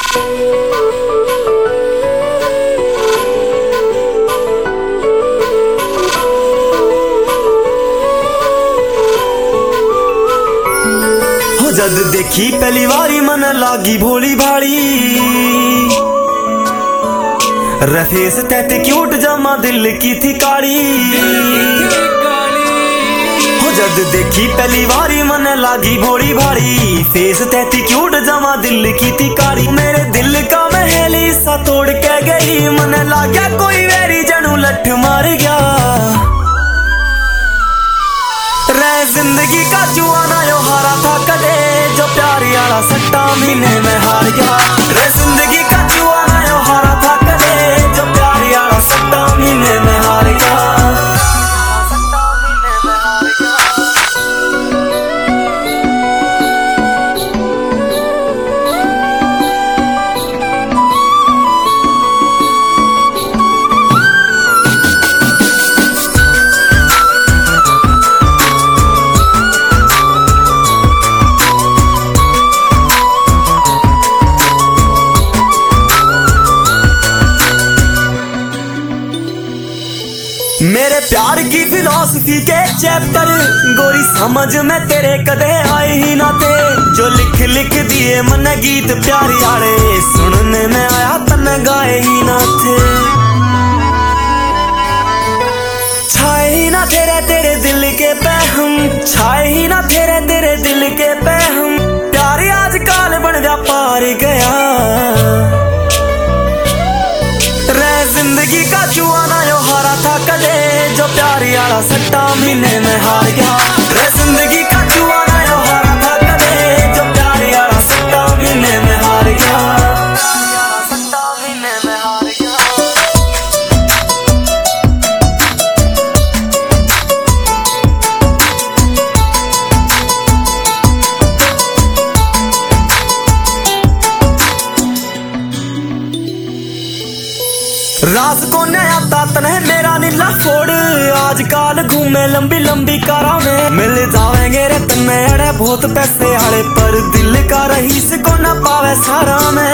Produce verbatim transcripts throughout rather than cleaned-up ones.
जद देखी पहली बारी मन लागी भोली भाली, रफेस तैत क्यूट जमा दिल की थी काली। हो जद देखी पहली बारी मन लागी भोली भाली, फेस तैत क्यूट जमा दिल की थी काली। मेरे दिल का महल सा तोड़ के गई, मन लाग्या कोई वेरी जनू लठ मार गया। रे जिंदगी का जुआना यो हारा था कदे, जो प्यारी आला सट्टा महीने में हार गया। रे जिंदगी का जुआना यो हारा था कदे, जो प्यारी आला सट्टा महीने में हार गया। मेरे प्यार की फिलॉसफी के चैप्टर गोरी समझ में तेरे कदे आए ही ना थे। जो लिख लिख दिए मन गीत प्यारी आड़े, सुनने में आया तन गाए ही ना थे। छाए ही ना तेरे तेरे दिल के पैहम, छाए ही ना तेरे तेरे दिल के पैहम। प्यारी आज काल बन गया पार गया। रे जिंदगी का जुआना यो हारा था कदे, जो प्यारी आला सट्टा महीने में हार गया। रे जिंदगी का जुआना यो हारा था कदे, जो प्यारी आला सट्टा महीने में हार गया। सट्टा महीने में हार गया। राज को नया तातन है मेरा नीला फोड़, आजकल घूमे लंबी लंबी कारा में। मिल जावेंगे रतन में अड़े बहुत पैसे आड़े, पर दिल का रहीस को न पावे सारा में।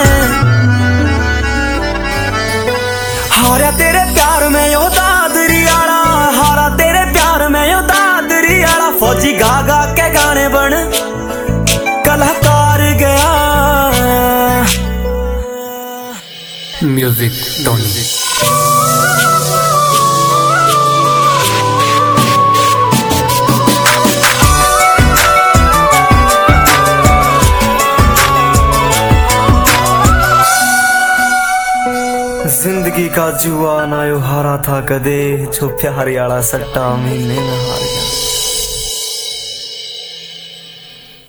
हारा तेरे प्यार में यो दादरी आड़ा, हारा तेरे प्यार में यो दादरी आड़ा। फौजी गा गा के गाने बन कलाकार गया। Music Tony. जिंदगी का जुआ ना यो हारा था कदे, जो प्यारी आला सट्टा महीने में हार गया।